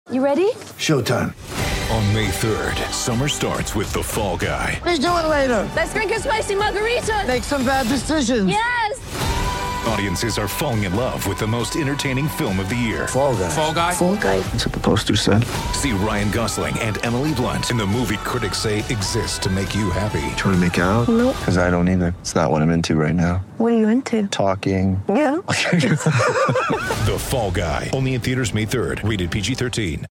You ready? Showtime. On May 3rd, summer starts with The Fall Guy. Let's do it later. Let's drink a spicy margarita. Make some bad decisions. Yes! Audiences are falling in love with the most entertaining film of the year. Fall Guy. Fall Guy? Fall guy. That's what the poster said. See Ryan Gosling and Emily Blunt in the movie critics say exists to make you happy. Trying to make it out? Nope. Because I don't either. It's not what I'm into right now. What are you into? Talking. Yeah. The Fall Guy. Only in theaters May 3rd. Rated PG-13.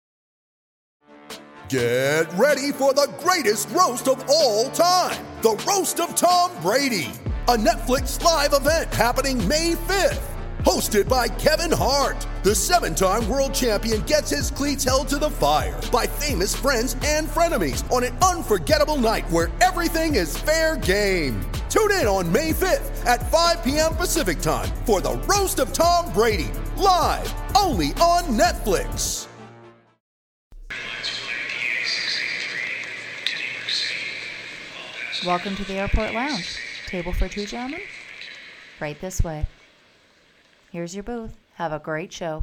Get ready for the greatest roast of all time, the Roast of Tom Brady, a Netflix live event happening May 5th. Hosted by Kevin Hart, the 7-time world champion gets his cleats held to the fire by famous friends and frenemies on an unforgettable night where everything is fair game. Tune in on May 5th at 5 p.m. Pacific time for the Roast of Tom Brady, live only on Netflix. Welcome to the Airport Lounge. Table for two, gentlemen? Right this way. Here's your booth. Have a great show.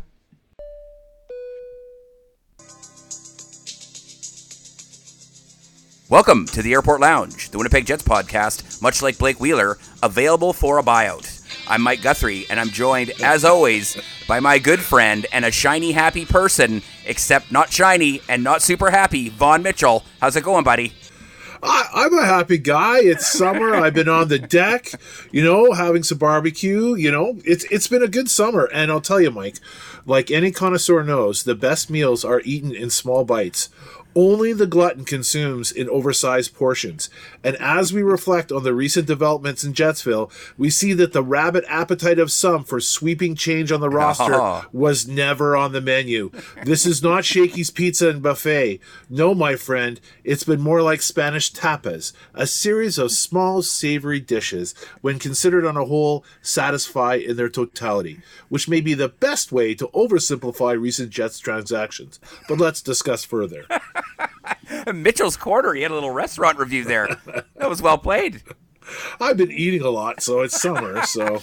Welcome to the Airport Lounge, the Winnipeg Jets podcast, much like Blake Wheeler, available for a buyout. I'm Mike Guthrie, and I'm joined, as always, by my good friend and a shiny, happy person, except not shiny and not super happy, Vaughn Mitchell. How's it going, buddy? I'm a happy guy. It's summer. I've been on the deck, having some barbecue. It's been a good summer. And I'll tell you, Mike, like any connoisseur knows, the best meals are eaten in small bites. Only the glutton consumes in oversized portions. And as we reflect on the recent developments in Jetsville, we see that the rabid appetite of some for sweeping change on the roster was never on the menu. This is not Shakey's Pizza and Buffet. No, my friend, it's been more like Spanish tapas, a series of small, savory dishes, when considered on a whole, satisfy in their totality, which may be the best way to oversimplify recent Jets transactions. But let's discuss further. Mitchell's Corner, he had a little restaurant review there. That was well played. I've been eating a lot, so it's summer, so.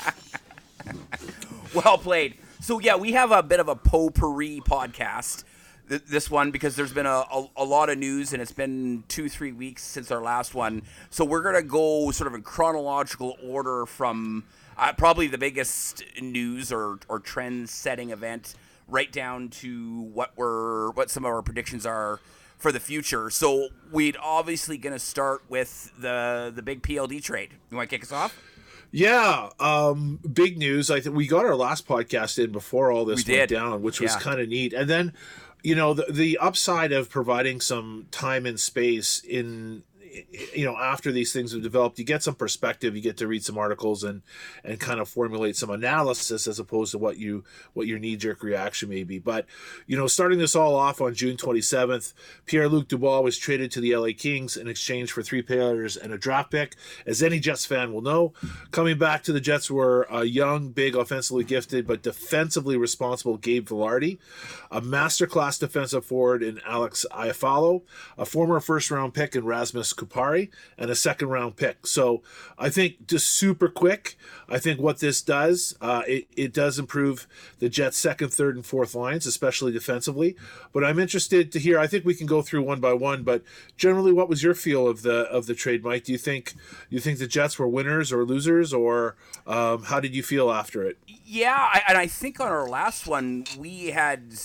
Well played. So, yeah, we have a bit of a potpourri podcast, this one, because there's been a lot of news, and it's been 2-3 weeks since our last one. So we're going to go sort of in chronological order from probably the biggest news or trend-setting event right down to what some of our predictions are for the future. So we'd obviously going to start with the big PLD trade. You want to kick us off? Yeah, big news. I think we got our last podcast in before all this went down, which was kind of neat. And then, the upside of providing some time and space in after these things have developed, you get some perspective, you get to read some articles and kind of formulate some analysis as opposed to what your knee-jerk reaction may be. But, starting this all off on June 27th, Pierre-Luc Dubois was traded to the LA Kings in exchange for 3 players and a draft pick. As any Jets fan will know, coming back to the Jets were a young, big, offensively gifted, but defensively responsible Gabe Vilardi, a masterclass defensive forward in Alex Iafallo, a former first-round pick in Rasmus Kupari, and a second-round pick. So I think just super quick, I think what this does, it does improve the Jets' second, third, and fourth lines, especially defensively. But I'm interested to hear, I think we can go through one by one, but generally, what was your feel of the trade, Mike? Do you think the Jets were winners or losers, or how did you feel after it? Yeah, and I think on our last one, we had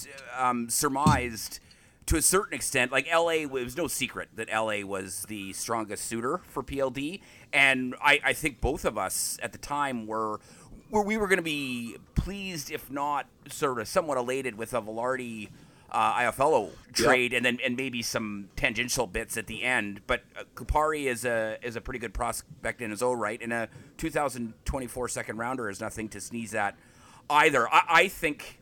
surmised to a certain extent, like LA, it was no secret that LA was the strongest suitor for PLD. And I think both of us at the time were we were going to be pleased, if not sort of somewhat elated with a Vilardi Iafallo trade, and maybe some tangential bits at the end. But Kupari is a pretty good prospect in his own right, and a 2024 second rounder is nothing to sneeze at either. I think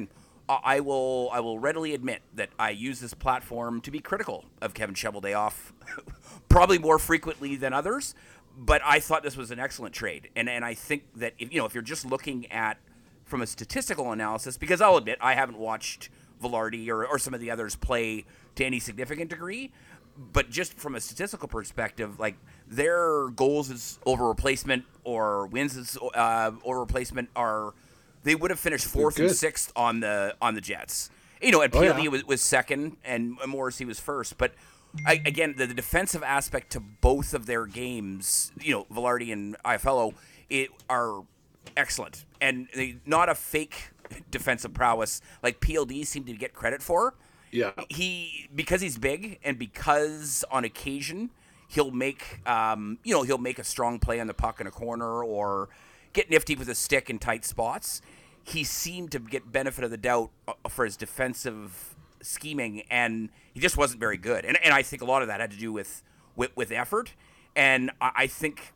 I will readily admit that I use this platform to be critical of Kevin Cheveldayoff, probably more frequently than others. But I thought this was an excellent trade, and I think that if you're just looking at from a statistical analysis, because I'll admit I haven't watched Vilardi or some of the others play to any significant degree, but just from a statistical perspective, like their goals is over replacement or wins is over replacement they would have finished fourth and sixth on the Jets. And PLD was second, and Morrissey was first. But again, the defensive aspect to both of their games, Vilardi and Iafallo, are excellent, and not a fake defensive prowess like PLD seemed to get credit for. Yeah, because he's big, and because on occasion he'll make he'll make a strong play on the puck in a corner or get nifty with a stick in tight spots. He seemed to get benefit of the doubt for his defensive scheming, and he just wasn't very good. And I think a lot of that had to do with effort. And I think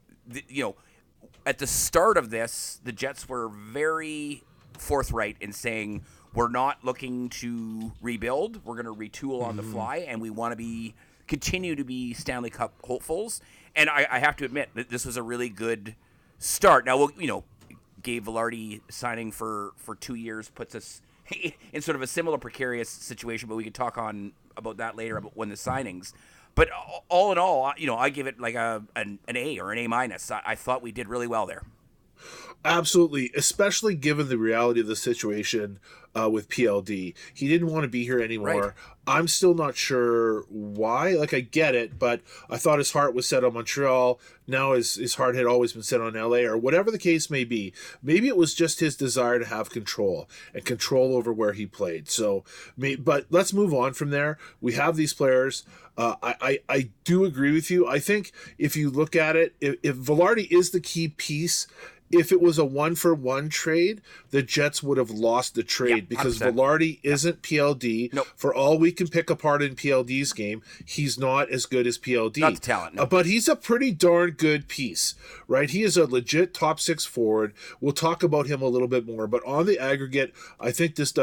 at the start of this, the Jets were very forthright in saying, we're not looking to rebuild. We're going to retool on the fly, and we want to continue to be Stanley Cup hopefuls. And I have to admit that this was a really good start. Now, Gabe Vilardi signing for 2 years puts us in sort of a similar precarious situation, but we could talk about that later, about when the signings. But all in all, I give it like an A or an A minus. I thought we did really well there. Absolutely, especially given the reality of the situation with PLD. He didn't want to be here anymore. Right. I'm still not sure why. Like, I get it, but I thought his heart was set on Montreal. Now his heart had always been set on LA, or whatever the case may be. Maybe it was just his desire to have control over where he played. So, but let's move on from there. We have these players. I do agree with you. I think if you look at it, if Vilardi is the key piece, if it was a 1-for-1 trade, the Jets would have lost the trade because Vilardi isn't PLD. Nope. For all we can pick apart in PLD's game, he's not as good as PLD. Not the talent, no. But he's a pretty darn good piece, right? He is a legit top 6 forward. We'll talk about him a little bit more, but on the aggregate, I think it's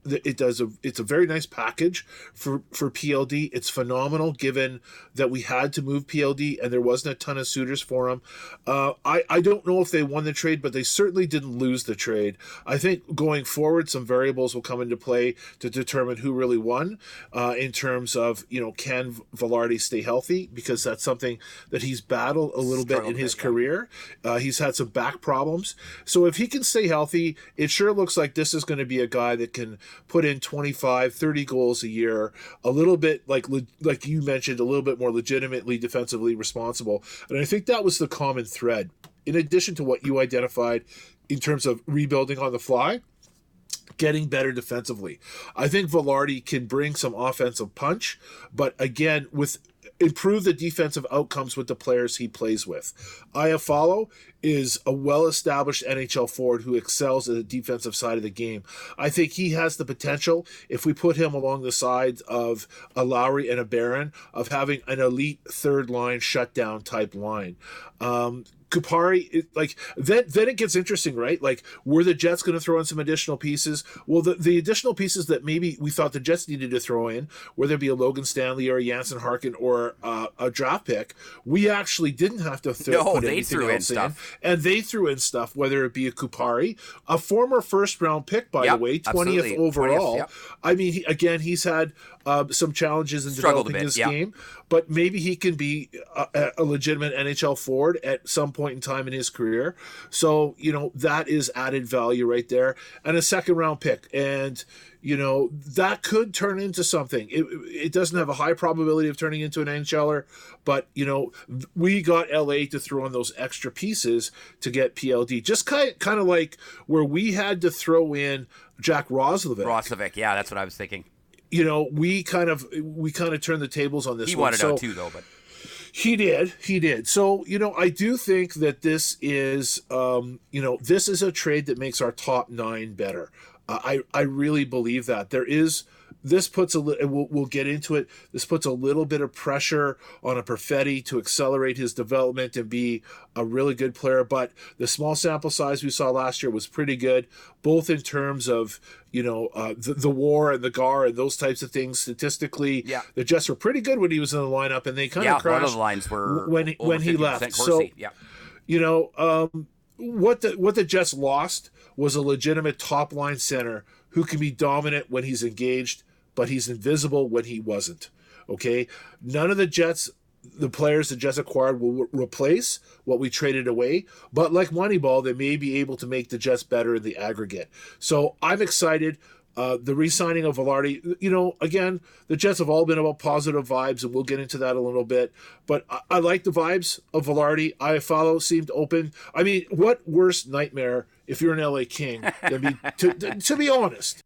a very nice package for PLD. It's phenomenal given that we had to move PLD and there wasn't a ton of suitors for him. I don't know if they won the trade, but they certainly didn't lose the trade. I think going forward, some variables will come into play to determine who really won in terms of, can Vilardi stay healthy? Because that's something that he's battled a little bit in his career. He's had some back problems. So if he can stay healthy, it sure looks like this is going to be a guy that can put in 25, 30 goals a year, a little bit like you mentioned, a little bit more legitimately defensively responsible. And I think that was the common thread. In addition to what you identified in terms of rebuilding on the fly, getting better defensively. I think Vilardi can bring some offensive punch, but again, improve the defensive outcomes with the players he plays with. Iafallo is a well-established NHL forward who excels at the defensive side of the game. I think he has the potential, if we put him along the sides of a Lowry and a Barron, of having an elite third-line shutdown type line. Kupari, then it gets interesting, right? Like, were the Jets going to throw in some additional pieces? Well, the additional pieces that maybe we thought the Jets needed to throw in, whether it be a Logan Stanley or a Jansen Harkin or a draft pick, we actually didn't have to put they anything threw else in stuff. And they threw in stuff, whether it be a Kupari, a former first-round pick, by the way, 20th overall. 20th, I mean, he's had some challenges in developing his game, but maybe he can be a legitimate NHL forward at some point in time in his career. So, that is added value right there. And a second-round pick. And, that could turn into something. It doesn't have a high probability of turning into an NHLer, but, we got LA to throw in those extra pieces to get PLD. Just kind of like where we had to throw in Jack Roslovic. Roslovic, yeah, that's what I was thinking. We kind of turned the tables on this. He one. wanted out too, though, but he did. So I do think that this is this is a trade that makes our top 9 better. I really believe that this puts we'll get into it. This puts a little bit of pressure on a Perfetti to accelerate his development and be a really good player. But the small sample size we saw last year was pretty good, both in terms of the WAR and the GAR and those types of things. Statistically, the Jets were pretty good when he was in the lineup, and they kind of crashed. One of the lines were when he left. Corsi. So what the Jets lost was a legitimate top line center who can be dominant when he's engaged, but he's invisible when he wasn't. Okay? None of the players the Jets acquired will replace what we traded away, but like Moneyball, they may be able to make the Jets better in the aggregate. So I'm excited. The re-signing of Velarde, again, the Jets have all been about positive vibes, and we'll get into that a little bit. But I like the vibes of Velarde. Iafallo seemed open. I mean, what worse nightmare if you're an LA King than to be honest.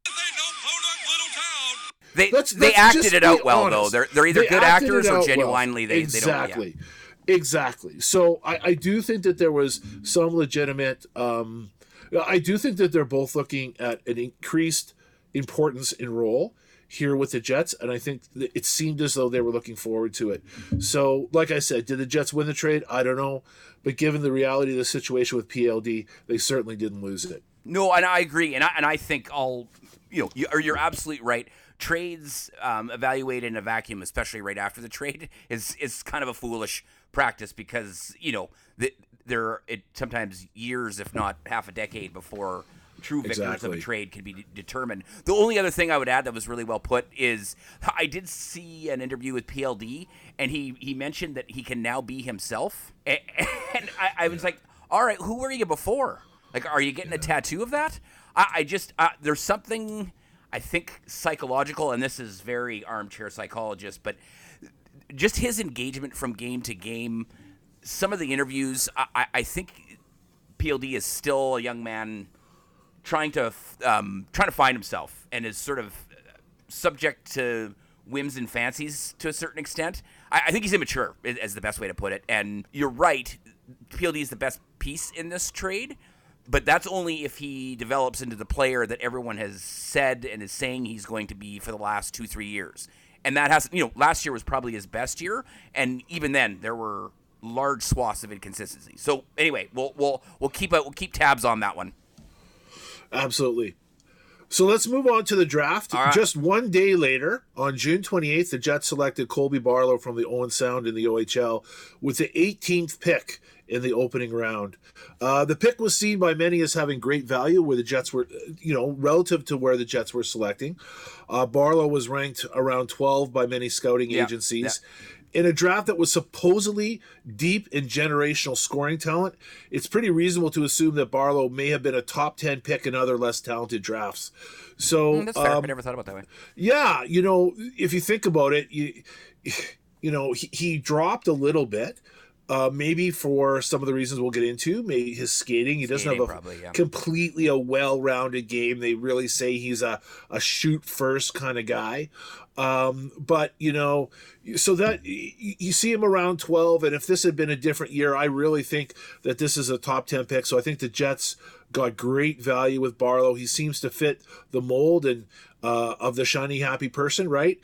They acted it out well, honest. though. They're either good actors or genuinely they exactly. They don't. Yeah. Exactly. So I do think that there was some legitimate. I do think that they're both looking at an increased importance in role here with the Jets, and I think it seemed as though they were looking forward to it. So, like I said, did the Jets win the trade? I don't know, but given the reality of the situation with PLD, they certainly didn't lose it. No, and I agree, and I think you're absolutely right. Trades evaluated in a vacuum, especially right after the trade, is kind of a foolish practice because there sometimes years, if not half a decade, before true victors of a trade can be determined. The only other thing I would add that was really well put is I did see an interview with PLD, and he mentioned that he can now be himself, and I was like, all right, who were you before? Like, are you getting a tattoo of that? I just there's something I think psychological, and this is very armchair psychologist, but just his engagement from game to game, some of the interviews, I think PLD is still a young man trying to find himself and is sort of subject to whims and fancies to a certain extent. I think he's immature, is the best way to put it. And you're right, PLD is the best piece in this trade, but that's only if he develops into the player that everyone has said and is saying he's going to be for the last 2-3 years. And that has, last year was probably his best year, and even then there were large swaths of inconsistency. So anyway, we'll keep tabs on that one. Absolutely. So let's move on to the draft. Right. Just one day later, on June 28th, the Jets selected Colby Barlow from the Owen Sound in the OHL with the 18th pick in the opening round. The pick was seen by many as having great value where the Jets were, relative to where the Jets were selecting. Barlow was ranked around 12 by many scouting agencies. Yeah. In a draft that was supposedly deep in generational scoring talent, it's pretty reasonable to assume that Barlow may have been a top 10 pick in other less talented drafts. So that's fair. I never thought about it that way. Yeah, if you think about it, he dropped a little bit. Maybe for some of the reasons we'll get into, maybe his skating. He doesn't have completely a well-rounded game. They really say he's a shoot first kind of guy. But so that you see him around 12, and if this had been a different year, I really think that this is a top 10 pick. So I think the Jets got great value with Barlow. He seems to fit the mold and of the shiny, happy person, right?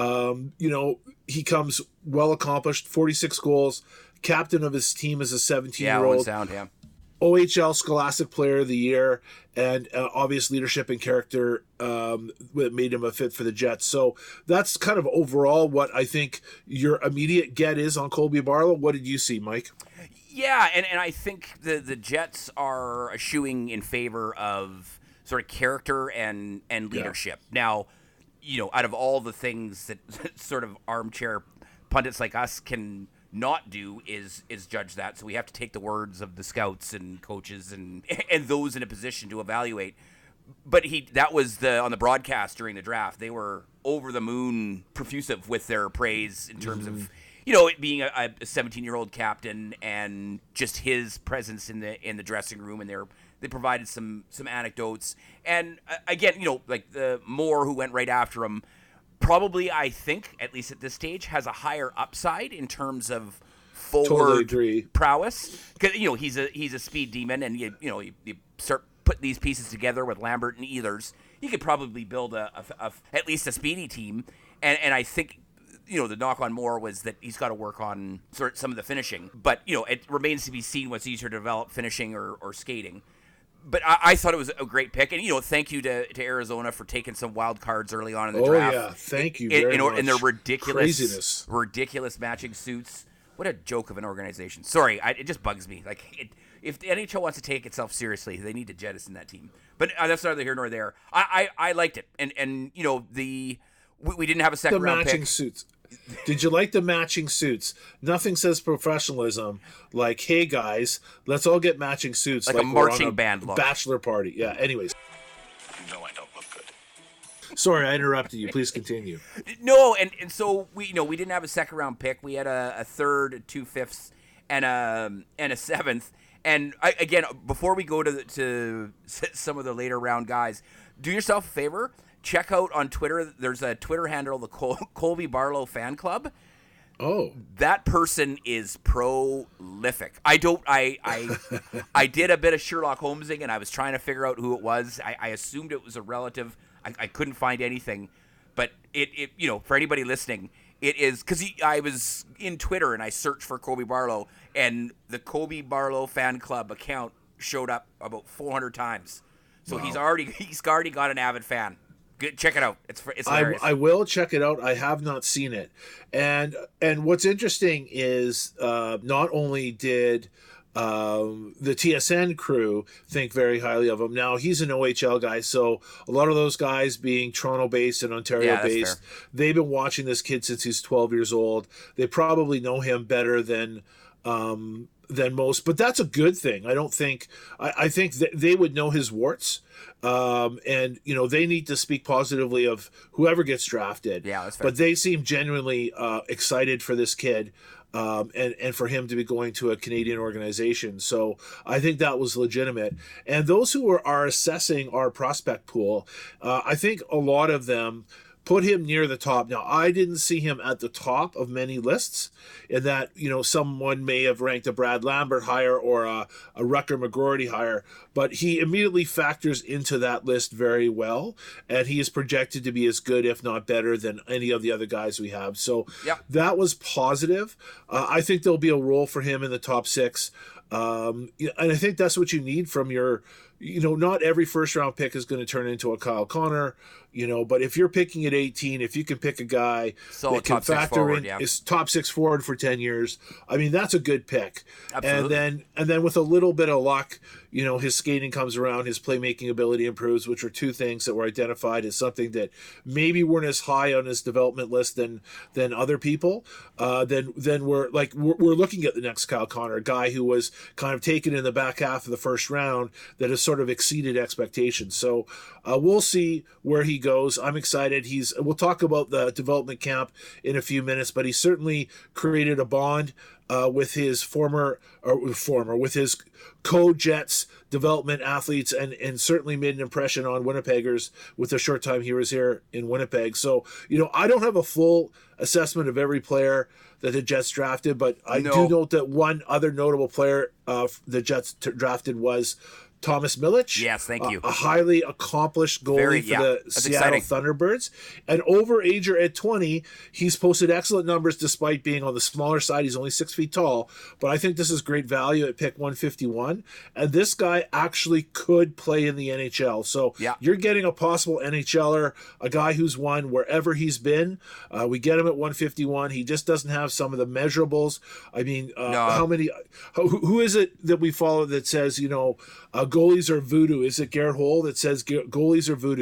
He comes well accomplished, 46 goals, captain of his team as a 17-year-old. OHL Scholastic Player of the Year, and obvious leadership and character made him a fit for the Jets. So that's kind of overall what I think your immediate get is on Colby Barlow. What did you see, Mike? Yeah, and I think the Jets are eschewing in favor of sort of character and leadership. Yeah. Now, out of all the things that sort of armchair pundits like us can not do is judge that. So we have to take the words of the scouts and coaches and those in a position to evaluate. But that was on the broadcast during the draft. They were over the moon profuse with their praise in terms of it being a 17-year-old captain and just his presence in the dressing room, and they provided some anecdotes. And again, like the Moore, who went right after him, probably, I think, at least at this stage, has a higher upside in terms of forward prowess. Because he's a speed demon, and you start putting these pieces together with Lambert and Ehlers, you could probably build at least a speedy team. And I think the knock on Moore was that he's got to work on sort of some of the finishing. But it remains to be seen what's easier to develop, finishing or skating. But I thought it was a great pick, and thank you to Arizona for taking some wild cards early on in the draft. Oh yeah, thank you very much. In their ridiculous matching suits. What a joke of an organization. Sorry, it just bugs me. Like, if the NHL wants to take itself seriously, they need to jettison that team. But that's neither here nor there. I liked it, and we didn't have a second round pick. The matching suits. Did you like the matching suits? Nothing says professionalism like, hey guys, let's all get matching suits like a marching band look. Bachelor party. Yeah, anyways. No, I don't look good. Sorry, I interrupted you. Please continue. No, and so we didn't have a second round pick. We had a third, 2/5, and a seventh. And again, before we go to some of the later round guys, do yourself a favor. Check out on Twitter. There's a Twitter handle, the Colby Barlow Fan Club. Oh, that person is prolific. I did a bit of Sherlock Holmesing, and I was trying to figure out who it was. I assumed it was a relative. I couldn't find anything, but it for anybody listening, it is because I was in Twitter and I searched for Colby Barlow, and the Colby Barlow Fan Club account showed up about 400 times. So wow. He's already got an avid fan. Good, check it out. It's hilarious. I will check it out. I have not seen it, and what's interesting is not only did the TSN crew think very highly of him. Now he's an OHL guy, so a lot of those guys being Toronto-based and Ontario-based, they've been watching this kid since he's 12 years old. They probably know him better than most, but that's a good thing. I think that they would know his warts. And they need to speak positively of whoever gets drafted. Yeah, that's fair. But they seem genuinely excited for this kid, and for him to be going to a Canadian organization. So I think that was legitimate. And those who are assessing our prospect pool, I think a lot of them put him near the top. Now, I didn't see him at the top of many lists, in that, someone may have ranked a Brad Lambert higher or a Rucker McGroarty higher, but he immediately factors into that list very well, and he is projected to be as good, if not better, than any of the other guys we have. So that was positive. I think there'll be a role for him in the top 6. And I think that's what you need from your, not every first round pick is going to turn into a Kyle Connor, but if you're picking at 18, if you can pick a guy that can factor in is top 6 forward for 10 years, I mean, that's a good pick. Absolutely. And then with a little bit of luck, his skating comes around, his playmaking ability improves, which are two things that were identified as something that maybe weren't as high on his development list than other people. Then we're looking at the next Kyle Connor, a guy who was kind of taken in the back half of the first round that has sort of exceeded expectations. So we'll see where he goes. I'm excited. We'll talk about the development camp in a few minutes, but he certainly created a bond with his with his co-Jets development athletes, and certainly made an impression on Winnipeggers with the short time he was here in Winnipeg. So, I don't have a full assessment of every player that the Jets drafted, but I do note that one other notable player the Jets drafted was Thomas Milic. Yes, thank you. A highly accomplished goalie for the Seattle Thunderbirds. And overager at 20, he's posted excellent numbers despite being on the smaller side. He's only 6 feet tall, but I think this is great value at pick 151. And this guy actually could play in the NHL. So you're getting a possible NHLer, a guy who's won wherever he's been. We get him at 151. He just doesn't have some of the measurables. I mean, how many? Who is it that we follow that says, goalies are voodoo? Is it Garrett Hole that says goalies are voodoo?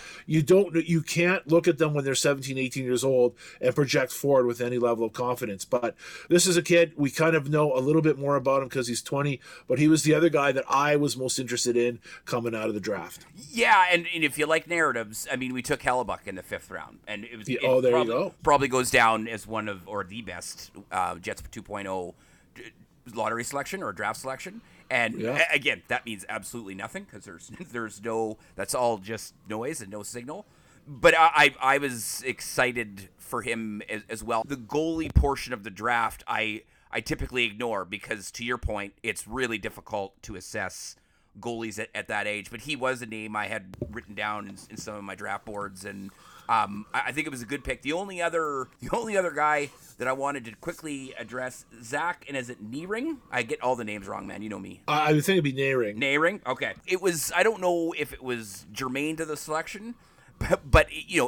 You can't look at them when they're 17, 18 years old and project forward with any level of confidence. But this is a kid, we kind of know a little bit more about him because he's 20, but he was the other guy that I was most interested in coming out of the draft. Yeah, and if you like narratives, I mean, we took Hellebuck in the 5th round, and it was you go. Probably goes down as one of, or the best Jets 2.0 lottery selection or draft selection. And again, that means absolutely nothing because there's no, that's all just noise and no signal. But I was excited for him as well. The goalie portion of the draft, I typically ignore because, to your point, it's really difficult to assess goalies at that age. But he was a name I had written down in some of my draft boards, and I think it was a good pick. The only other guy that I wanted to quickly address, Zach, and is it Niering? I get all the names wrong, man. You know me. I would think it'd be Niering. Niering? Okay. It was, I don't know if it was germane to the selection, but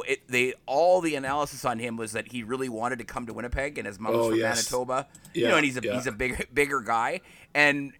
all the analysis on him was that he really wanted to come to Winnipeg, and his mom was from Manitoba. Yeah, and he's a bigger guy. And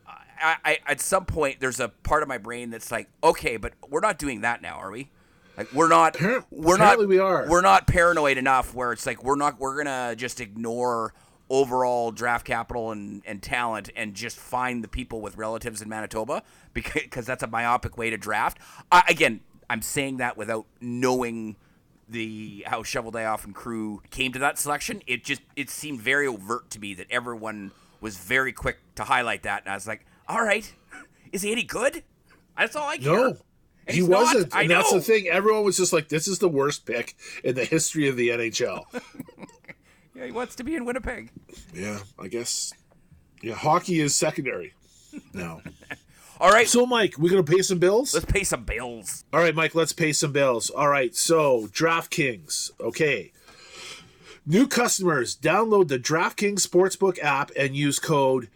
I at some point, there's a part of my brain that's like, okay, but we're not doing that now, are we? Like we are. We're not paranoid enough where it's like we're gonna just ignore overall draft capital and talent and just find the people with relatives in Manitoba because that's a myopic way to draft. I'm saying that without knowing how Shovel Die Off and crew came to that selection. It seemed very overt to me that everyone was very quick to highlight that, and I was like, all right, is he any good? That's all I care. No. He wasn't, and that's the thing. Everyone was just like, this is the worst pick in the history of the NHL. Yeah, he wants to be in Winnipeg. Yeah, I guess. Yeah, hockey is secondary now. All right. So, Mike, we're going to pay some bills? Let's pay some bills. All right, Mike, let's pay some bills. All right, so DraftKings. Okay. New customers, download the DraftKings Sportsbook app and use code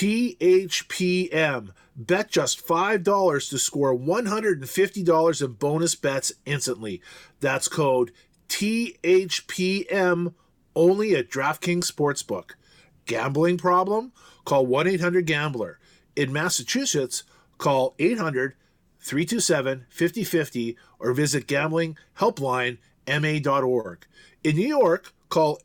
THPM. Bet just $5 to score $150 in bonus bets instantly. That's code THPM only at DraftKings Sportsbook. Gambling problem? Call 1-800-GAMBLER. In Massachusetts, call 800-327-5050 or visit gamblinghelplinema.org. In New York, call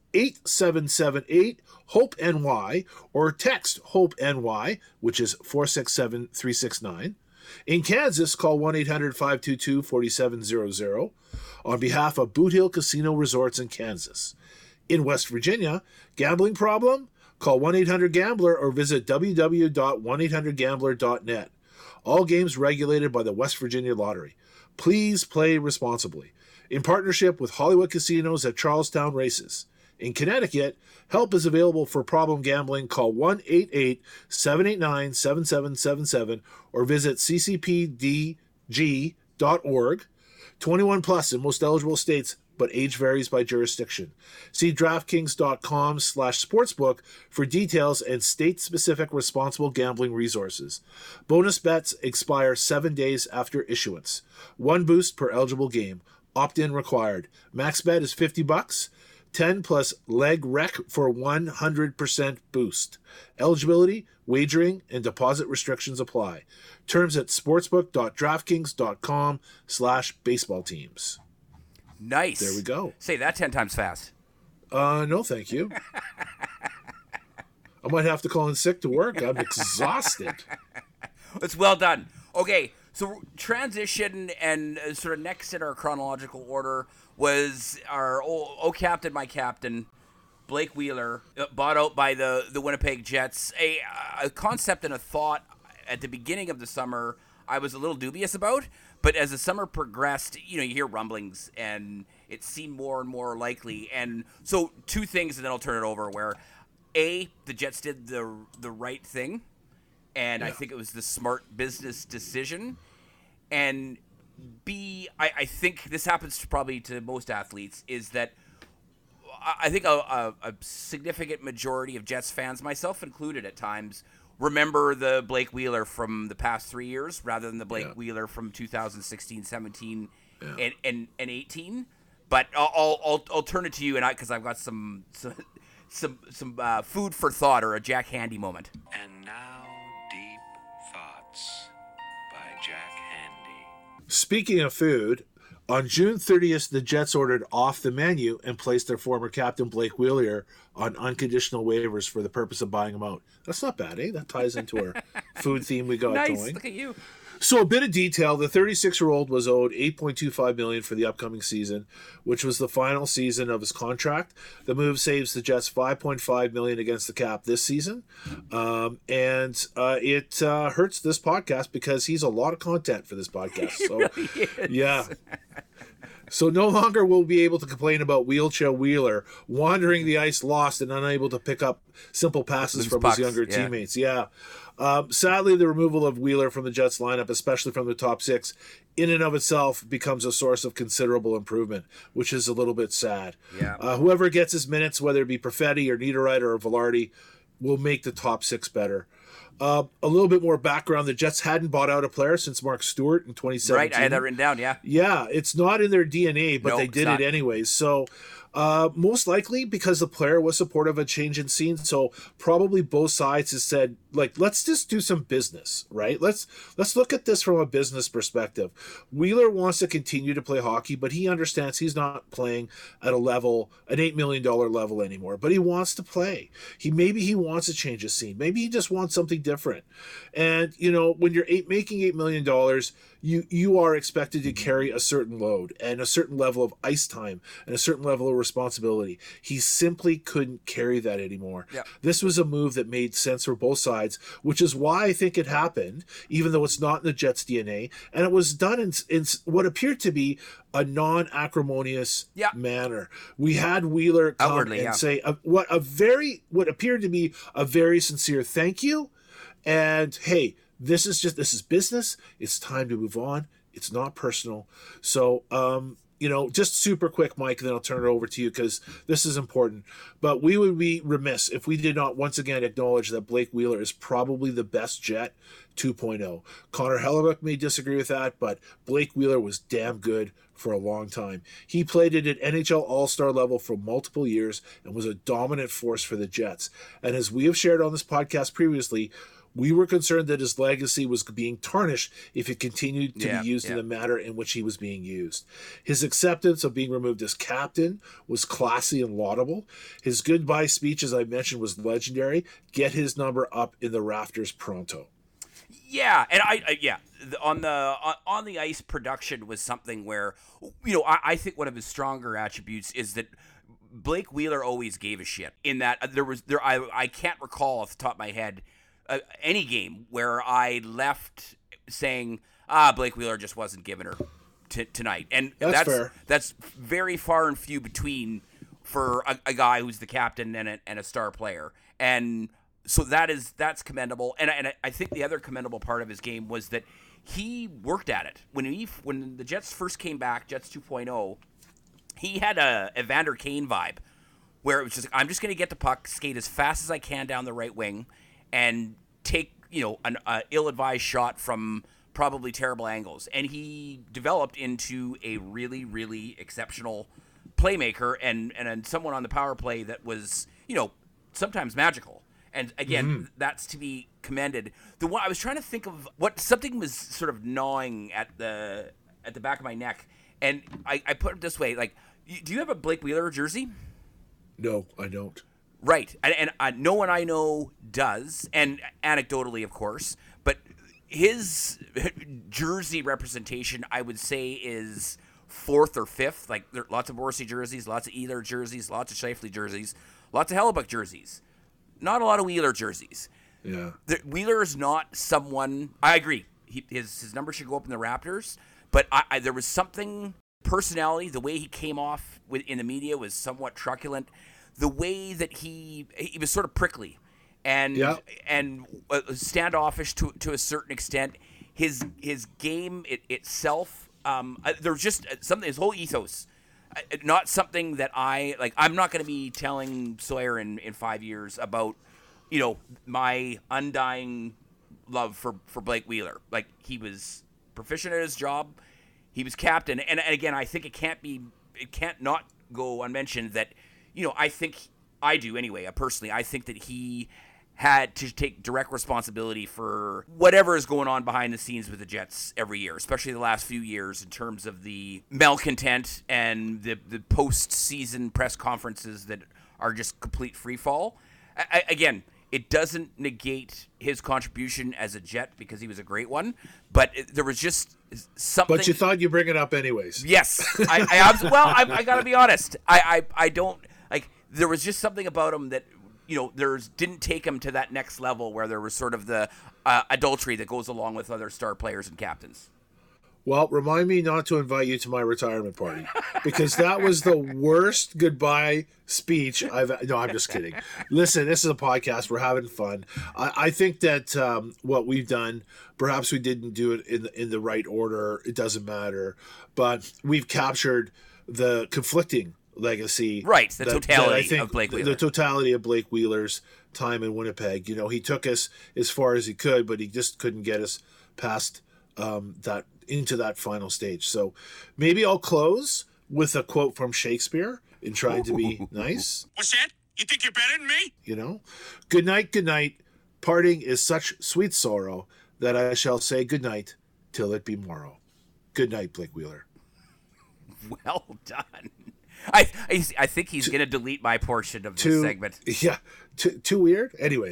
8778-HOPE-NY or text HOPE-NY, which is 467-369. In Kansas, call 1-800-522-4700 on behalf of Boot Hill Casino Resorts in Kansas. In West Virginia, gambling problem? Call 1-800-GAMBLER or visit www.1800gambler.net. All games regulated by the West Virginia Lottery. Please play responsibly. In partnership with Hollywood Casinos at Charlestown Races. In Connecticut, help is available for problem gambling. Call 1-888-789-7777 or visit ccpdg.org. 21 plus in most eligible states, but age varies by jurisdiction. See DraftKings.com/sportsbook for details and state-specific responsible gambling resources. Bonus bets expire 7 days after issuance. 1 boost per eligible game. Opt-in required. Max bet is $50. 10 plus leg rec for 100% boost. Eligibility, wagering, and deposit restrictions apply. Terms at sportsbook.draftkings.com/baseball teams. Nice. There we go. Say that 10 times fast. No, thank you. I might have to call in sick to work. I'm exhausted. It's well done. Okay, so transition and sort of next in our chronological order was our captain, my captain, Blake Wheeler, bought out by the Winnipeg Jets. A concept and a thought at the beginning of the summer I was a little dubious about, but as the summer progressed, you hear rumblings, and it seemed more and more likely. And so 2 things, and then I'll turn it over, where A, the Jets did the right thing, and I think it was the smart business decision. And B, I think this happens probably to most athletes, is that I think a significant majority of Jets fans, myself included at times, remember the Blake Wheeler from the past 3 years rather than the Blake Wheeler from 2016, 17, and 18. But I'll turn it to you, and because I've got some food for thought, or a Jack Handy moment. And now, Deep Thoughts by Jack Handy. Speaking of food, on June 30th, the Jets ordered off the menu and placed their former captain Blake Wheeler on unconditional waivers for the purpose of buying him out. That's not bad, eh? That ties into our food theme we got nice. going. Look at you. So a bit of detail, the 36-year-old was owed $8.25 million for the upcoming season, which was the final season of his contract. The move saves the Jets $5.5 million against the cap this season. And it hurts this podcast because he's a lot of content for this podcast. So, really is. Yeah. So no longer will we be able to complain about Wheelchair Wheeler wandering the ice lost and unable to pick up simple passes from his younger teammates. Yeah. Sadly, the removal of Wheeler from the Jets lineup, especially from the top 6, in and of itself becomes a source of considerable improvement, which is a little bit sad. Yeah. Whoever gets his minutes, whether it be Perfetti or Niederreiter or Velarde, will make the top 6 better. A little bit more background. The Jets hadn't bought out a player since Mark Stewart in 2017. Right, I had that written down, yeah. Yeah, it's not in their DNA, but they did it anyways. So most likely because the player was supportive of a change in scene. So probably both sides has said, like, let's just do some business, right? Let's look at this from a business perspective. Wheeler wants to continue to play hockey, but he understands he's not playing at an $8 million level anymore, but he wants to play. Maybe he wants to change his scene. Maybe he just wants something different. And, when you're making $8 million, you are expected to carry a certain load and a certain level of ice time and a certain level of responsibility. He simply couldn't carry that anymore. Yeah. This was a move that made sense for both sides, which is why I think it happened, even though it's not in the Jets' DNA. And it was done in what appeared to be a non-acrimonious manner. We had Wheeler come outwardly, and say what appeared to be a very sincere thank you, and hey, this is business. It's time to move on. It's not personal. So just super quick, Mike, and then I'll turn it over to you because this is important. But we would be remiss if we did not once again acknowledge that Blake Wheeler is probably the best Jet 2.0. Connor Hellebuyck may disagree with that, but Blake Wheeler was damn good for a long time. He played it at NHL All-Star level for multiple years and was a dominant force for the Jets. And as we have shared on this podcast previously, we were concerned that his legacy was being tarnished if it continued to be used in the manner in which he was being used. His acceptance of being removed as captain was classy and laudable. His goodbye speech, as I mentioned, was legendary. Get his number up in the rafters pronto. Yeah, and on the ice production was something where, I think one of his stronger attributes is that Blake Wheeler always gave a shit. In that I can't recall off the top of my head any game where I left saying, Blake Wheeler just wasn't giving her tonight. And that's fair. That's very far and few between for a guy who's the captain and a star player. And so that's commendable. And I think the other commendable part of his game was that he worked at it. When the Jets first came back, Jets 2.0, he had a Evander Kane vibe where it was just, I'm just going to get the puck, skate as fast as I can down the right wing, and take an ill-advised shot from probably terrible angles. And he developed into a really, really exceptional playmaker and someone on the power play that was sometimes magical. And again, that's to be commended. The one I was trying to think of, something was sort of gnawing at the back of my neck, and I put it this way: like, do you have a Blake Wheeler jersey? No, I don't. Right, and no one I know does, and anecdotally, of course, but his jersey representation, I would say, is fourth or fifth. Like, there are lots of Morrissey jerseys, lots of Ehlers jerseys, lots of Scheifele jerseys, lots of Hellebuyck jerseys. Not a lot of Wheeler jerseys. Yeah, Wheeler is not someone. I agree. His number should go up in the Raptors, but there was something personality. The way he came off in the media was somewhat truculent. The way that he was sort of prickly and standoffish to a certain extent. His game itself, there was just something. His whole ethos, not something that I'm not going to be telling Sawyer in 5 years about, my undying love for Blake Wheeler. Like, he was proficient at his job. He was captain, and again, I think it can't not go unmentioned that. I think I do anyway. Personally, I think that he had to take direct responsibility for whatever is going on behind the scenes with the Jets every year, especially the last few years in terms of the malcontent and the post-season press conferences that are just complete free fall. Again, it doesn't negate his contribution as a Jet because he was a great one, but there was just something. But you thought you'd bring it up anyways. Yes, I got to be honest. I don't. Like, there was just something about him that, didn't take him to that next level where there was sort of the adultery that goes along with other star players and captains. Well, remind me not to invite you to my retirement party, because that was the worst goodbye speech No, I'm just kidding. Listen, this is a podcast. We're having fun. I think that what we've done, perhaps we didn't do it in the right order. It doesn't matter. But we've captured the conflicting legacy. Right, the totality of Blake Wheeler. The totality of Blake Wheeler's time in Winnipeg. He took us as far as he could, but he just couldn't get us past that into that final stage. So maybe I'll close with a quote from Shakespeare in trying to be nice. What's that? You think you're better than me? Good night. Parting is such sweet sorrow that I shall say good night till it be morrow. Good night, Blake Wheeler. Well done. I think he's going to delete my portion of this segment. Yeah, too weird. Anyways,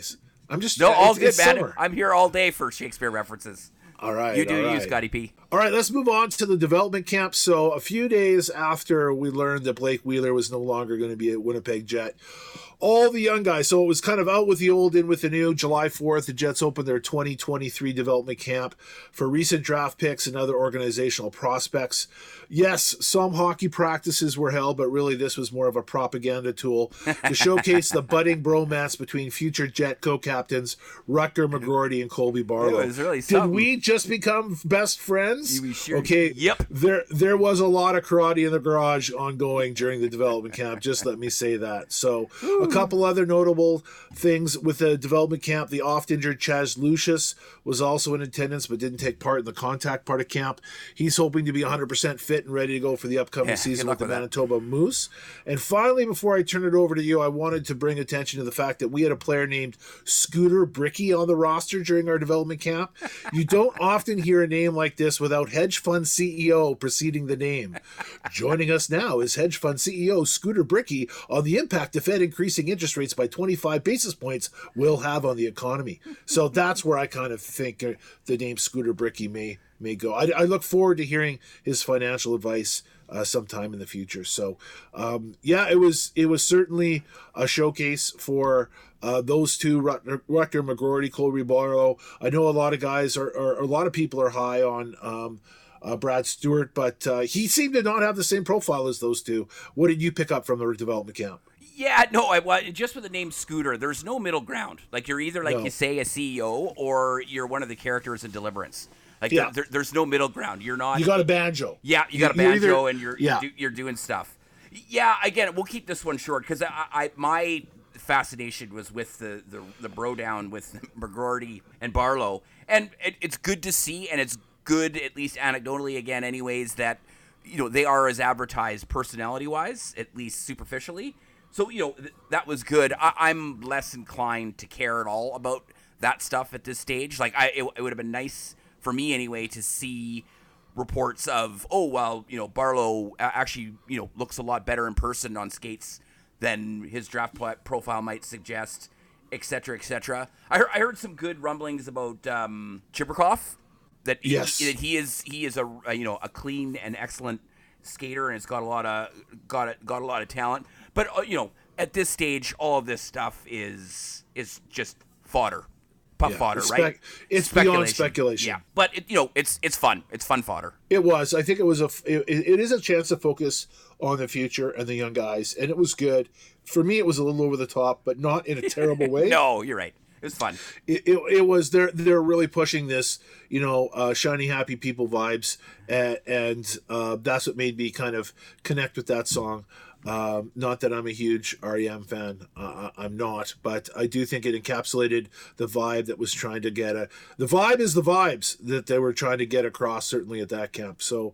I'm just all good, man. Summer. I'm here all day for Shakespeare references. All right. You do you, Scotty P. All right, let's move on to the development camp. So a few days after we learned that Blake Wheeler was no longer going to be a Winnipeg Jet, all the young guys, so it was kind of out with the old, in with the new. July 4th, the Jets opened their 2023 development camp for recent draft picks and other organizational prospects. Yes, some hockey practices were held, but really this was more of a propaganda tool to showcase the budding bromance between future Jet co-captains Rutger McGroarty and Colby Barlow. It was really something. Did we just become best friends? Sure. Okay. Yep. There was a lot of karate in the garage ongoing during the development camp. Just let me say that. So a couple other notable things with the development camp: the oft-injured Chaz Lucius was also in attendance, but didn't take part in the contact part of camp. He's hoping to be 100% fit and ready to go for the upcoming season with the Manitoba Moose. And finally, before I turn it over to you, I wanted to bring attention to the fact that we had a player named Scooter Bricky on the roster during our development camp. You don't often hear a name like this without hedge fund CEO preceding the name. Joining us now is hedge fund CEO Scooter Bricky on the impact the Fed increasing interest rates by 25 basis points will have on the economy. So that's where I kind of think the name Scooter Bricky may go. I look forward to hearing his financial advice sometime in the future. So it was certainly a showcase for those two, Rutger McGroarty, Colby Barlow. I know a lot of guys are a lot of people are high on Brad Stewart, but he seemed to not have the same profile as those two. What did you pick up from the development camp? Yeah, no, just with the name Scooter, there's no middle ground. Like, you're either, you say, a CEO, or you're one of the characters in Deliverance. Like, there's no middle ground. You're not. You got a banjo. Yeah, you got a banjo, and you're doing stuff. Yeah, again, we'll keep this one short because my fascination was with the bro down with McGroarty and Barlow, and it's good to see, and it's good, at least anecdotally, again, anyways, that they are as advertised personality wise, at least superficially. So that was good. I'm less inclined to care at all about that stuff at this stage. Like, it would have been nice for me anyway to see reports of, Barlow actually looks a lot better in person on skates than his draft profile might suggest, et cetera, et cetera. I heard some good rumblings about Chibrikov, that he is a clean and excellent skater and has got a lot of talent. But at this stage, all of this stuff is just fodder. Fodder, right? It's beyond speculation. Yeah, but it's fun. It's fun fodder. It was. I think it was it is a chance to focus on the future and the young guys, and it was good. For me, it was a little over the top, but not in a terrible way. No, you're right. It was fun. It was. They're really pushing this, shiny happy people vibes, and that's what made me kind of connect with that song. Not that I'm a huge REM fan, I'm not, but I do think it encapsulated the vibe that was trying to get the vibe is the vibes that they were trying to get across, certainly at that camp. So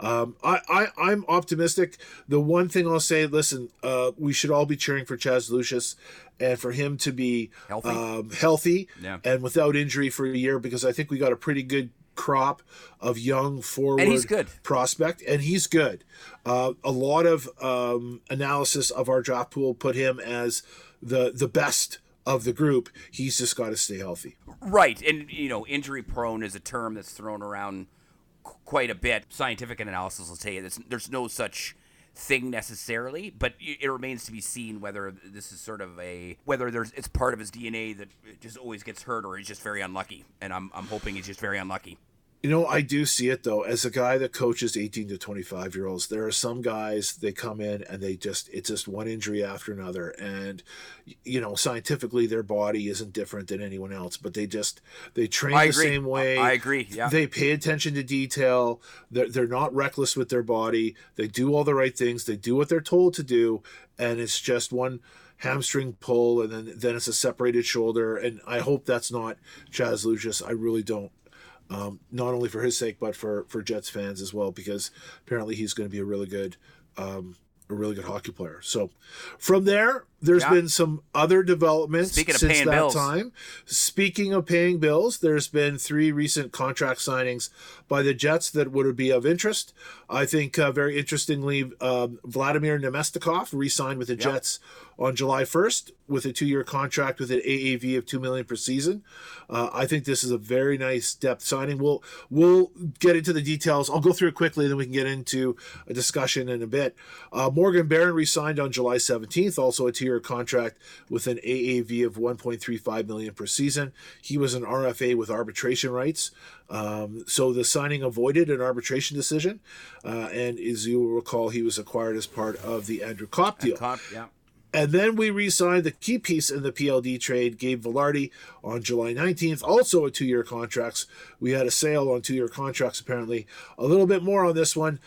I'm optimistic. The one thing I'll say, listen, we should all be cheering for Chaz Lucius and for him to be healthy and without injury for a year, because I think we got a pretty good crop of young forward prospect, and he's good. A lot of analysis of our draft pool put him as the best of the group. He's just got to stay healthy. Right, and injury prone is a term that's thrown around quite a bit. Scientific analysis will say there's no such thing necessarily, but it remains to be seen whether this is sort of it's part of his DNA that just always gets hurt, or he's just very unlucky. And I'm hoping he's just very unlucky. I do see it though. As a guy that coaches 18 to 25-year-olds, there are some guys, they come in and it's just one injury after another. And, scientifically their body isn't different than anyone else, but they train the same way. I agree. Yeah. They pay attention to detail. They're not reckless with their body. They do all the right things. They do what they're told to do. And it's just one hamstring pull, and then it's a separated shoulder. And I hope that's not Chaz Lucius. I really don't. Not only for his sake, but for Jets fans as well, because apparently he's going to be a really good hockey player. So from there, there's been some other developments since that bills. time. Speaking of paying bills, there's been 3 recent contract signings by the Jets that would be of interest. I think very interestingly, Vladimir Nemestikov re-signed with the Jets on July 1st with a 2-year contract with an AAV of $2 million per season. I think this is a very nice depth signing. We'll get into the details. I'll go through it quickly, then we can get into a discussion in a bit. Morgan Barron re-signed on July 17th, also a 2-year contract with an AAV of $1.35 million per season. He was an RFA with arbitration rights. So the signing avoided an arbitration decision. And as you will recall, he was acquired as part of the Andrew Kopp deal. And then we re-signed the key piece in the PLD trade, Gabe Vilardi, on July 19th, also a 2-year contracts. We had a sale on 2-year contracts, apparently. A little bit more on this one,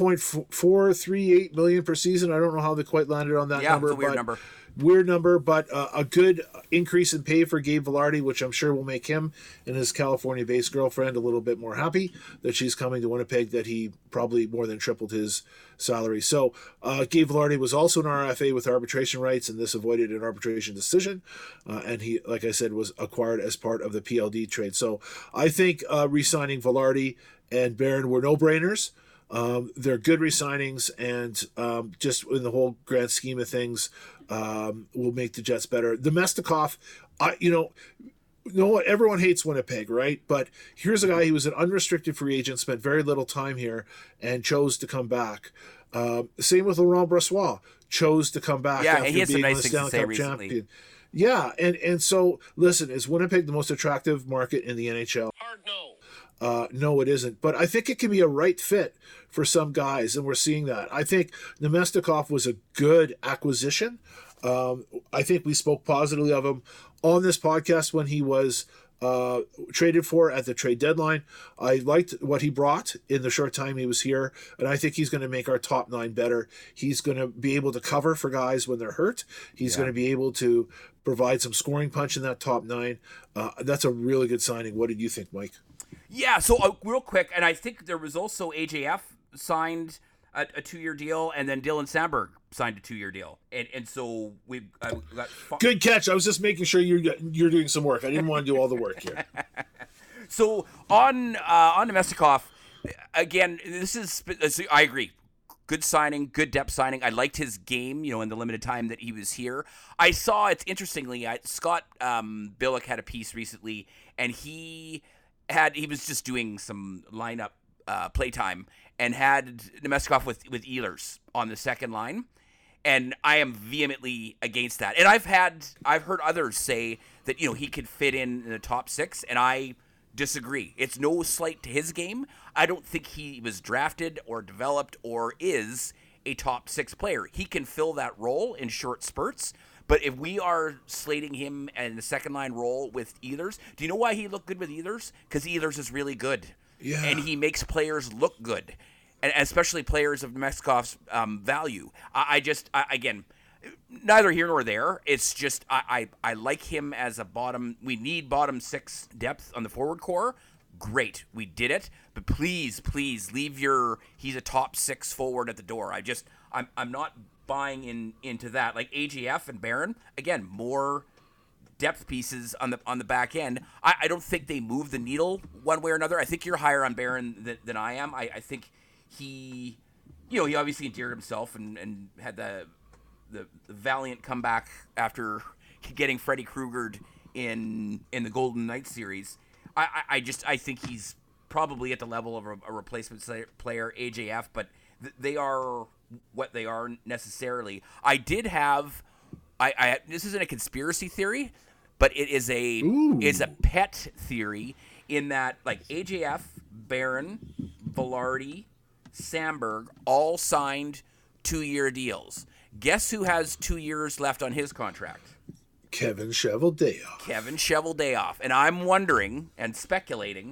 $3.438 million per season. I don't know how they quite landed on that number. It's a weird number. Weird number, but a good increase in pay for Gabe Vilardi, which I'm sure will make him and his California-based girlfriend a little bit more happy that she's coming to Winnipeg, that he probably more than tripled his salary. So Gabe Vilardi was also an RFA with arbitration rights, and this avoided an arbitration decision. And he, like I said, was acquired as part of the PLD trade. So I think re-signing Vilardi and Barron were no-brainers. They're good re-signings, and just in the whole grand scheme of things, will make the Jets better. The Nemestikov, you know what? Everyone hates Winnipeg, right? But here's a guy who was an unrestricted free agent, spent very little time here, and chose to come back. Same with Laurent Brossoit, chose to come back after he has being some nice the things to Stanley say Cup recently. champion. Yeah, and so listen, is Winnipeg the most attractive market in the NHL? Hard no. No, it isn't. But I think it can be a right fit for some guys, and we're seeing that. I think Nemestikov was a good acquisition. I think we spoke positively of him on this podcast when he was traded for at the trade deadline. I liked what he brought in the short time he was here, and I think he's going to make our top 9 better. He's going to be able to cover for guys when they're hurt. He's going to be able to provide some scoring punch in that top 9. That's a really good signing. What did you think, Mike? Yeah, so real quick, and I think there was also AJF signed a 2-year deal, and then Dylan Samberg signed a 2-year deal, and so we've got good catch. I was just making sure you're doing some work. I didn't want to do all the work here. So on Nemestikov, again, I agree. Good signing, good depth signing. I liked his game, in the limited time that he was here. I saw, it's interestingly, Scott Billick had a piece recently, and he was just doing some lineup playtime and had Nemestikov with Ehlers on the second line, and I am vehemently against that. And I've heard others say that he could fit in the top 6, and I disagree. It's no slight to his game. I don't think he was drafted or developed or is a top 6 player. He can fill that role in short spurts. But if we are slating him in the second line role with Ehlers, do you know why he looked good with Ehlers? Because Ehlers is really good. Yeah. And he makes players look good, and especially players of Nemestikov's value. Again, neither here nor there. It's just I like him as a bottom. We need bottom 6 depth on the forward core. Great, we did it. But please leave he's a top 6 forward at the door. I'm not buying into that. Like AGF and Barron, again, more depth pieces on the back end. I don't think they move the needle one way or another. I think you're higher on Barron than I am. I think he obviously endeared himself and had the valiant comeback after getting Freddy Kruegered in the Golden Knights series. I think he's probably at the level of a replacement player, AJF, but they are what they are necessarily. I did have this isn't a conspiracy theory, but it is a pet theory in that, like, AJF, Barron, Vilardi, Samberg all signed 2-year deals. Guess who has 2 years left on his contract? Kevin Cheveldayoff. And I'm wondering and speculating,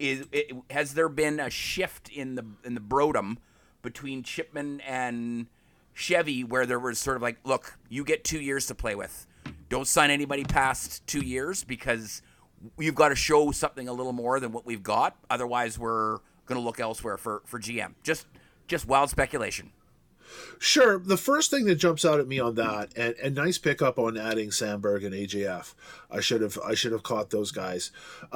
has there been a shift in the Brodom between Chipman and Chevy where there was sort of like, look, you get 2 years to play with. Don't sign anybody past 2 years because we've got to show something a little more than what we've got. Otherwise, we're going to look elsewhere for GM. Just wild speculation. Sure. The first thing that jumps out at me on that, and nice pickup on adding Sandberg and AJF. I should have caught those guys.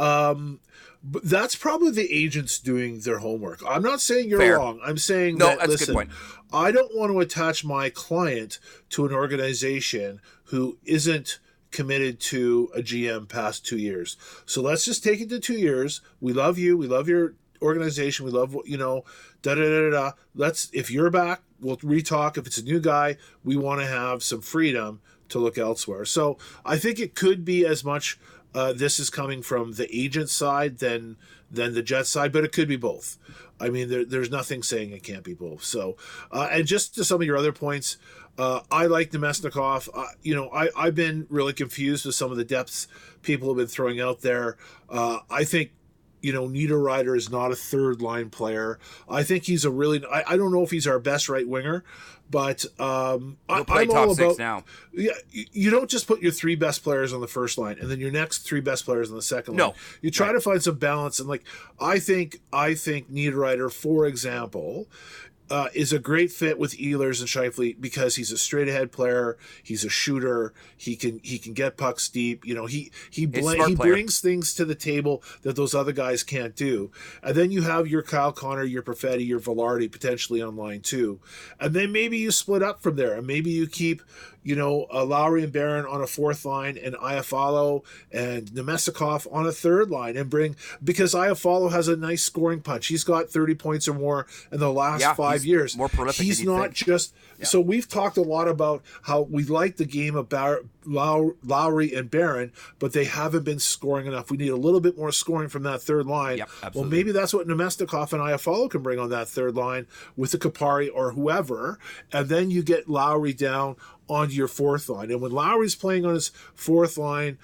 But that's probably the agents doing their homework. I'm not saying you're Fair. wrong. I'm saying No, that, that's a listen, good point. I don't want to attach my client to an organization who isn't committed to a GM past 2 years. So let's just take it to 2 years. We love you. We love your organization. We love what, Let's, if you're back, we'll re-talk. If it's a new guy, we want to have some freedom to look elsewhere. So I think it could be as much this is coming from the agent side than the Jets side, but it could be both. I mean, there's nothing saying it can't be both. So, and just to some of your other points, I like Nemesnikov. I've been really confused with some of the depths people have been throwing out there. I think, Niederreiter is not a third line player. I think he's I don't know if he's our best right winger, but I'm all about now. Yeah, you don't just put your three best players on the first line and then your next three best players on the second line. You try to find some balance, and I think Niederreiter, for example, is a great fit with Ehlers and Scheifele because he's a straight ahead player. He's a shooter. He can get pucks deep. He brings things to the table that those other guys can't do. And then you have your Kyle Connor, your Perfetti, your Velarde potentially on line two. And then maybe you split up from there, and maybe you keep Lowry and Barron on a fourth line, and Iafallo and Nemesnikov on a third line, because Iafallo has a nice scoring punch. He's got 30 points or more in the last 5 years. More prolific. He's not just. Yeah. So we've talked a lot about how we like the game of Lowry and Barron, but they haven't been scoring enough. We need a little bit more scoring from that third line. Yep, well, maybe that's what Nemesnikov and Iafallo can bring on that third line with the Kupari or whoever, and then you get Lowry down onto your fourth line. And when Lowry's playing on his fourth line,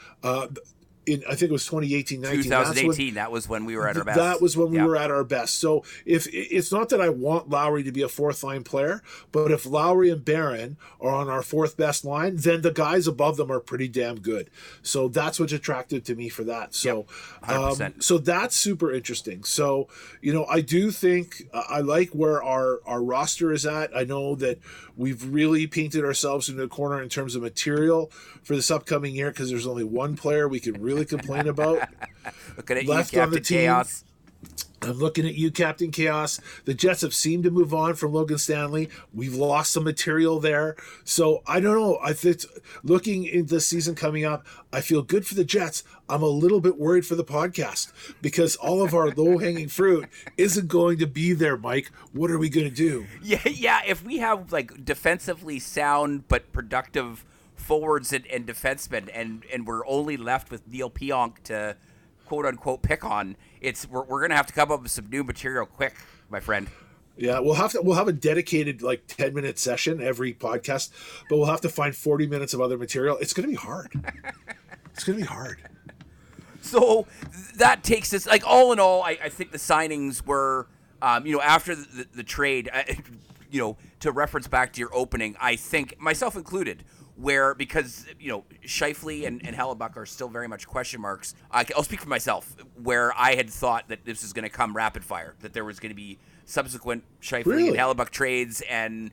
I think it was 2018-19. 2018, that was when we were at our best. That was when we were at our best. So if it's not that I want Lowry to be a fourth line player, but if Lowry and Barron are on our fourth best line, then the guys above them are pretty damn good. So that's what's attractive to me for that. So, 100%. So that's super interesting. So, I do think I like where our roster is at. I know that we've really painted ourselves into a corner in terms of material for this upcoming year because there's only one player we can really complain about. Looking at you, Captain Chaos. I'm looking at you, Captain Chaos. The Jets have seemed to move on from Logan Stanley. We've lost some material there. So I don't know. I think looking into the season coming up, I feel good for the Jets. I'm a little bit worried for the podcast because all of our low-hanging fruit isn't going to be there, Mike. What are we going to do? Yeah. If we have defensively sound but productive forwards and defensemen, and we're only left with Neil Pionk to quote unquote pick on, we're gonna have to come up with some new material quick, my friend. Yeah, we'll have a dedicated 10-minute session every podcast, but we'll have to find 40 minutes of other material. It's gonna be hard. It's gonna be hard. So that takes us all in all, I think the signings were after the trade, to reference back to your opening, I think myself included, because Scheifele and Hellebuyck are still very much question marks. I'll speak for myself, where I had thought that this was going to come rapid fire, that there was going to be subsequent Scheifele and Hellebuyck trades, and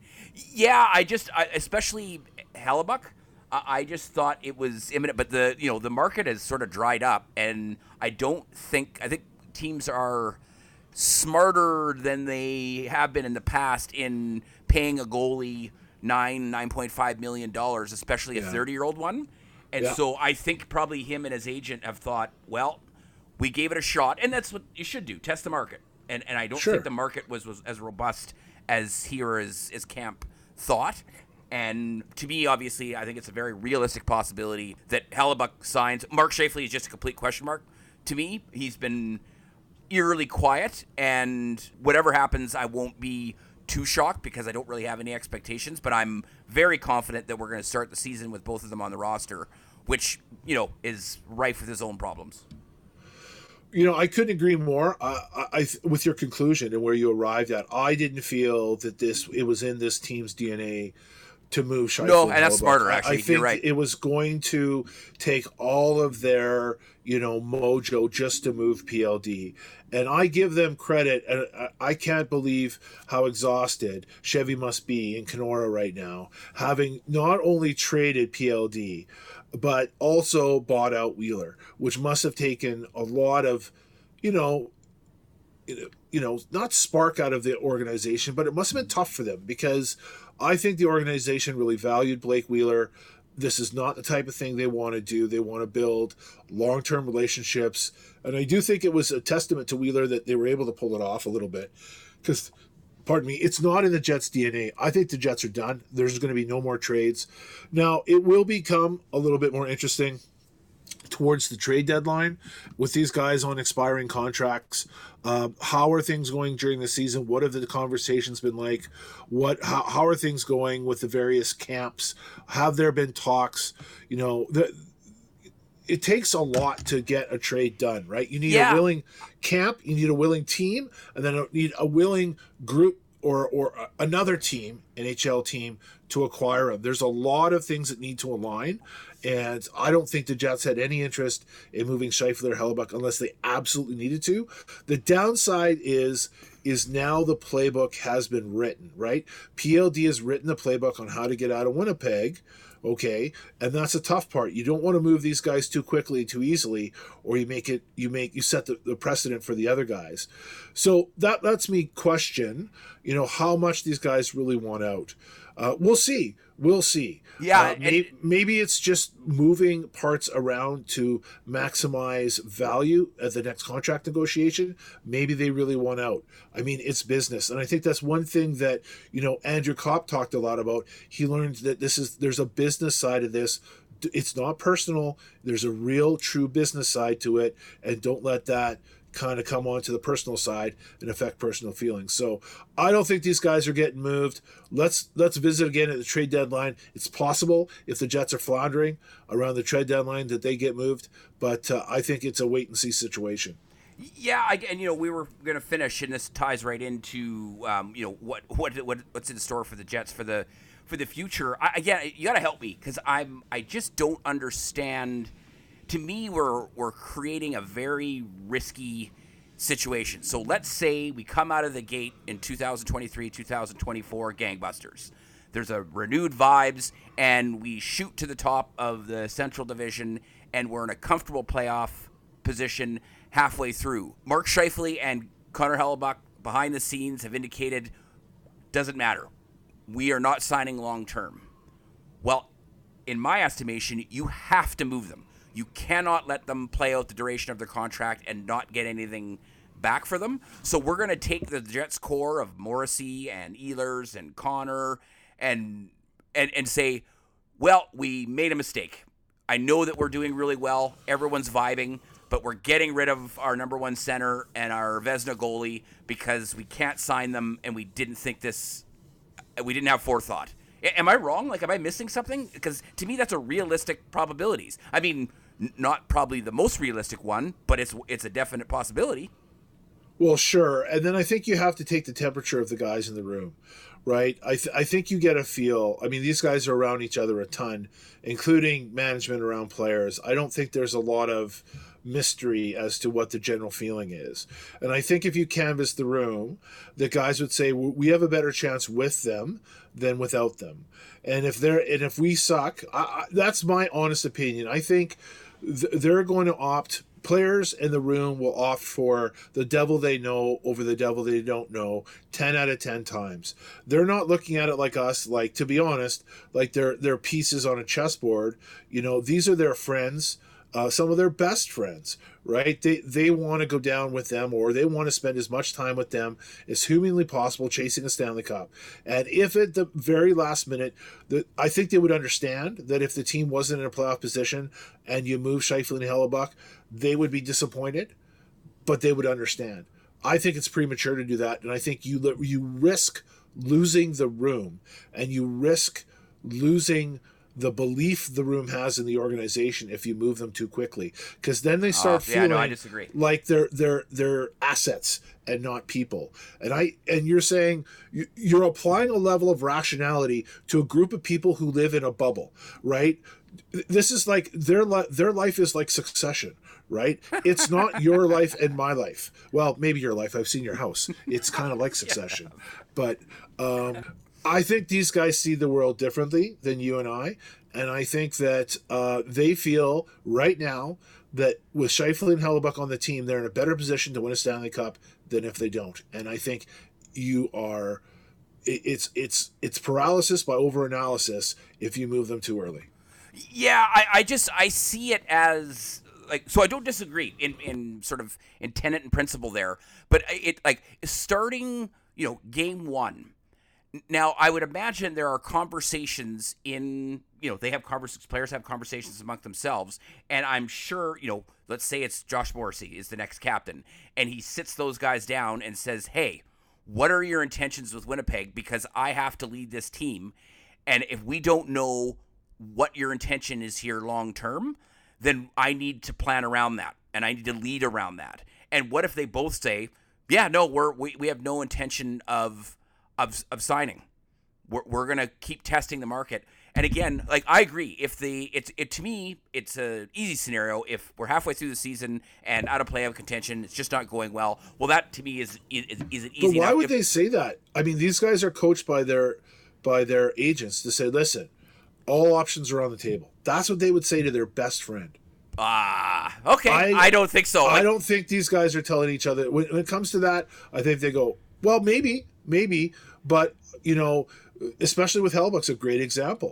especially Hellebuyck, I just thought it was imminent. But the market has sort of dried up, and I think teams are smarter than they have been in the past in paying a goalie $9.5 million, especially a 30-year-old one. And so I think probably him and his agent have thought, well, we gave it a shot, and that's what you should do, test the market. And I don't think the market was as robust as he or his camp thought. And to me, obviously, I think it's a very realistic possibility that Hellebuyck signs. Mark Scheifele is just a complete question mark. To me, he's been eerily quiet, and whatever happens, I won't be too shocked because I don't really have any expectations, but I'm very confident that we're going to start the season with both of them on the roster, which, is rife with his own problems. I couldn't agree more with your conclusion and where you arrived at. I didn't feel that it was in this team's DNA to move Scheifele. No, and that's smarter, actually. I think you're right. It was going to take all of their, mojo just to move PLD. And I give them credit, and I can't believe how exhausted Chevy must be in Kenora right now, having not only traded PLD, but also bought out Wheeler, which must have taken a lot of, not spark out of the organization, but it must have been tough for them, because I think the organization really valued Blake Wheeler. This is not the type of thing they want to do. They want to build long-term relationships. And I do think it was a testament to Wheeler that they were able to pull it off a little bit. Because, pardon me, it's not in the Jets' DNA. I think the Jets are done. There's going to be no more trades. Now, it will become a little bit more interesting towards the trade deadline with these guys on expiring contracts. How are things going during the season? What have the conversations been like? How are things going with the various camps? Have there been talks? It takes a lot to get a trade done, right? You need a willing camp, you need a willing team, and then you need a willing group or another team, NHL team, to acquire them. There's a lot of things that need to align, and I don't think the Jets had any interest in moving Scheifele or Hellebuyck unless they absolutely needed to. The downside is now the playbook has been written, right? PLD has written the playbook on how to get out of Winnipeg, okay? And that's a tough part. You don't want to move these guys too quickly, too easily, or you set the precedent for the other guys. So that lets me question, how much these guys really want out. We'll see. Yeah. Maybe it's just moving parts around to maximize value at the next contract negotiation. Maybe they really want out. I mean, it's business. And I think that's one thing that, Andrew Kopp talked a lot about. He learned that there's a business side of this. It's not personal. There's a real, true business side to it. And don't let that kind of come on to the personal side and affect personal feelings. So I don't think these guys are getting moved. Let's visit again at the trade deadline. It's possible, if the Jets are floundering around the trade deadline, that they get moved, but I think it's a wait and see situation. Yeah, we were going to finish, and this ties right into what's in store for the Jets for the future. Again, you got to help me, because I just don't understand. To me, we're creating a very risky situation. So let's say we come out of the gate in 2023, 2024, gangbusters. There's a renewed vibes, and we shoot to the top of the Central Division, and we're in a comfortable playoff position halfway through. Mark Scheifele and Connor Hellebuyck behind the scenes have indicated, doesn't matter. We are not signing long term. Well, in my estimation, you have to move them. You cannot let them play out the duration of their contract and not get anything back for them. So we're going to take the Jets core of Morrissey and Ehlers and Connor and say, well, we made a mistake. I know that we're doing really well. Everyone's vibing, but we're getting rid of our number one center and our Vezina goalie because we can't sign them, and we didn't have forethought. Am I wrong? Am I missing something? Because to me, that's a realistic probabilities. I mean, not probably the most realistic one, but it's a definite possibility. Well, sure. And then I think you have to take the temperature of the guys in the room, right? I think you get a feel. I mean, these guys are around each other a ton, including management around players. I don't think there's a lot of mystery as to what the general feeling is. And I think if you canvass the room, the guys would say we have a better chance with them than without them. And if we suck, that's my honest opinion. I think they're going to opt. Players in the room will opt for the devil they know over the devil they don't know 10 out of 10 times. They're not looking at it like us, to be honest, like they're pieces on a chessboard. These are their friends, some of their best friends, right? They want to go down with them, or they want to spend as much time with them as humanly possible chasing a Stanley Cup. And if at the very last minute, I think they would understand that if the team wasn't in a playoff position and you move Scheifele and Hellebuyck, they would be disappointed, but they would understand. I think it's premature to do that, and I think you risk losing the room, and you risk losing the belief the room has in the organization if you move them too quickly, because then they start feeling I disagree. like they're assets and not people. And you're saying you're applying a level of rationality to a group of people who live in a bubble, right? This is like their life is like Succession, right? It's not your life and my life. Well, maybe your life. I've seen your house. It's kind of like Succession. But I think these guys see the world differently than you and I. And I think that they feel right now that with Scheifele and Hellebuyck on the team, they're in a better position to win a Stanley Cup than if they don't. And I think it's paralysis by overanalysis if you move them too early. Yeah, I see it as like, so I don't disagree in sort of in tenet and principle there, but it like starting, game one. Now I would imagine there are conversations players have conversations among themselves, and I'm sure, let's say it's Josh Morrissey is the next captain, and he sits those guys down and says, hey, what are your intentions with Winnipeg? Because I have to lead this team, and if we don't know what your intention is here long term, then I need to plan around that, and I need to lead around that. And what if they both say, yeah, no, we have no intention of signing. We're gonna keep testing the market. And again, like I agree, to me it's a easy scenario. If we're halfway through the season and out of playoff contention, it's just not going well. Well, that to me is an easy. But why would they say that? I mean, these guys are coached by their agents to say, listen, all options are on the table. That's what they would say to their best friend. Okay. I don't think so. I don't think these guys are telling each other. When it comes to that, I think they go, well, maybe, but, especially with Hellebuyck's a great example.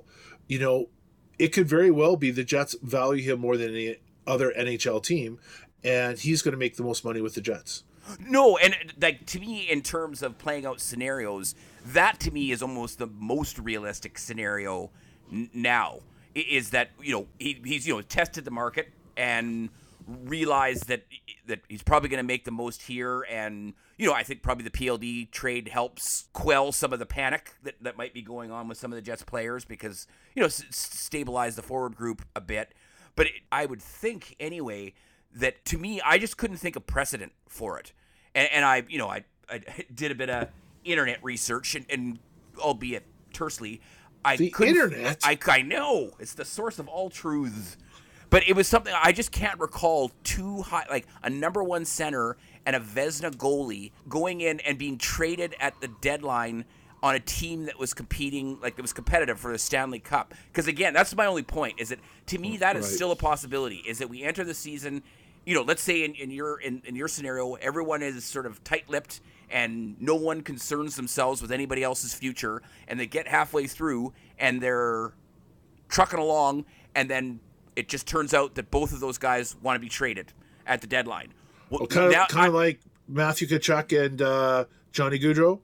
It could very well be the Jets value him more than any other NHL team, and he's going to make the most money with the Jets. No, and like to me, in terms of playing out scenarios, that to me is almost the most realistic scenario now. Is that he's tested the market and realized that he's probably going to make the most here, and I think probably the PLD trade helps quell some of the panic that might be going on with some of the Jets players, because stabilize the forward group a bit. But I would think anyway that, to me, I just couldn't think of precedent for it, and I did a bit of internet research, and albeit tersely. Internet? I know. It's the source of all truths. But it was something I just can't recall too high, like a number one center and a Vezina goalie going in and being traded at the deadline on a team that was competing, like that was competitive for the Stanley Cup. Because again, that's my only point, is that to me that is still a possibility, is that we enter the season, let's say in your scenario, everyone is sort of tight-lipped and no one concerns themselves with anybody else's future, and they get halfway through and they're trucking along, and then it just turns out that both of those guys want to be traded at the deadline. Well, kind of like Matthew Tkachuk and Johnny Gaudreau.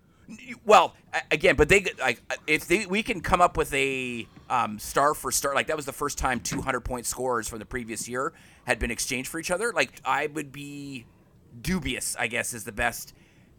Well, again, but we can come up with a star for star, like that was the first time 200-point scorers from the previous year had been exchanged for each other. Like I would be dubious, I guess, is the best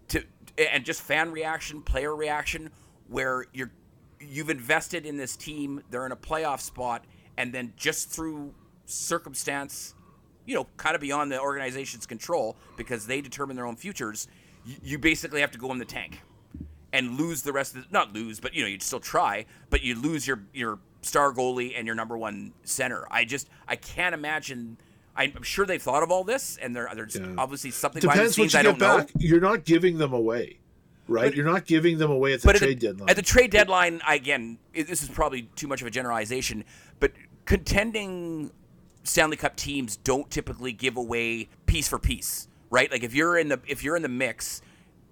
and just fan reaction, player reaction, where you've invested in this team, they're in a playoff spot, and then just through circumstance, kind of beyond the organization's control, because they determine their own futures, you basically have to go in the tank and lose the rest of not lose, but you'd still try, but you lose your star goalie and your number one center. I can't imagine. I'm sure they've thought of all this, and there's obviously something behind the scenes I don't know. You're not giving them away, right? You're not giving them away at the trade deadline. At the trade deadline, again, this is probably too much of a generalization, but contending Stanley Cup teams don't typically give away piece for piece, right? Like if you're in the mix,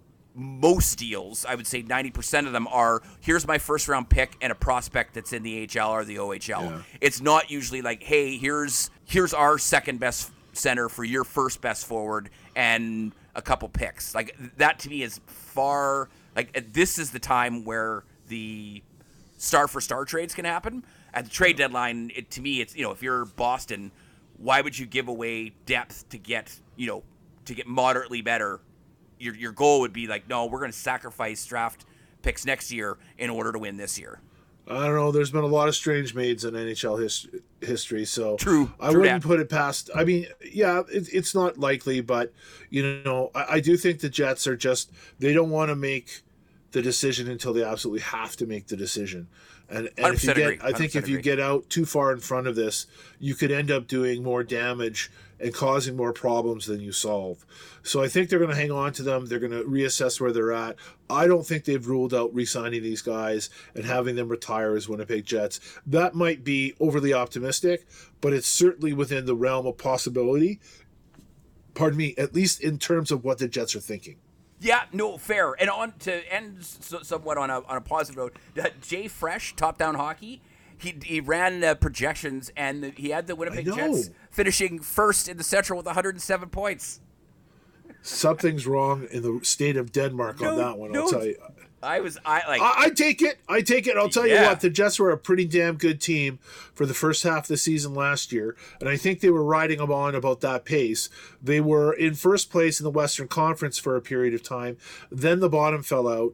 most deals, I would say 90% of them are, here's my first round pick and a prospect that's in the AHL or the OHL. Yeah. It's not usually like, hey, here's our second best center for your first best forward and a couple picks. Like that to me is far, like this is the time where the star for star trades can happen. At the trade deadline, to me, it's, if you're Boston, why would you give away depth to get moderately better? Your goal would be like, no, we're going to sacrifice draft picks next year in order to win this year. I don't know. There's been a lot of strange maids in NHL history, so True. I wouldn't put it past. I mean, yeah, it's not likely, but I do think the Jets are just, they don't want to make the decision until they absolutely have to make the decision. And if you get, I think if you get out too far in front of this, you could end up doing more damage and causing more problems than you solve. So I think they're going to hang on to them. They're going to reassess where they're at. I don't think they've ruled out re-signing these guys and having them retire as Winnipeg Jets. That might be overly optimistic, but it's certainly within the realm of possibility. Pardon me, at least in terms of what the Jets are thinking. Yeah, no, fair. And on to end somewhat on a positive note, Jay Fresh, Top Down Hockey, he ran projections, and he had the Winnipeg Jets finishing first in the Central with 107 points. Something's wrong in the state of Denmark on that one, I'll tell you. I take it. I'll tell you what, the Jets were a pretty damn good team for the first half of the season last year, and I think they were riding them on about that pace. They were in first place in the Western Conference for a period of time. Then the bottom fell out.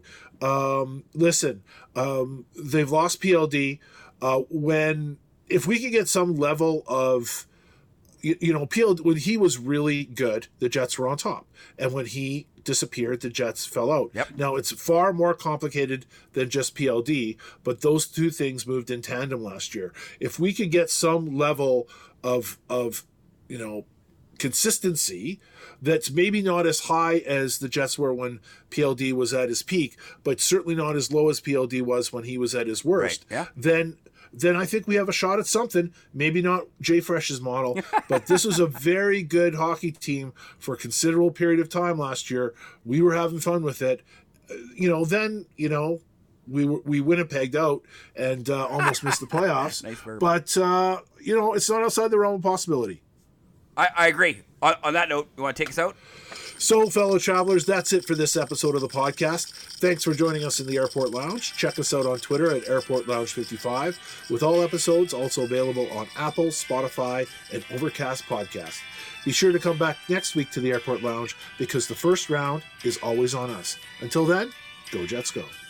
They've lost PLD. If we could get some level of, PLD, when he was really good, the Jets were on top, and when he disappeared, the Jets fell out. Yep. Now, it's far more complicated than just PLD, but those two things moved in tandem last year. If we could get some level of consistency that's maybe not as high as the Jets were when PLD was at his peak, but certainly not as low as PLD was when he was at his worst, then I think we have a shot at something. Maybe not Jay Fresh's model, but this was a very good hockey team for a considerable period of time last year. We were having fun with it. We Winnipegged out and almost missed the playoffs. Nice verb. But, it's not outside the realm of possibility. I agree. On that note, you want to take us out? So, fellow travelers, that's it for this episode of the podcast. Thanks for joining us in the Airport Lounge. Check us out on Twitter at Airport Lounge 55, with all episodes also available on Apple, Spotify, and Overcast podcasts. Be sure to come back next week to the Airport Lounge, because the first round is always on us. Until then, go Jets go.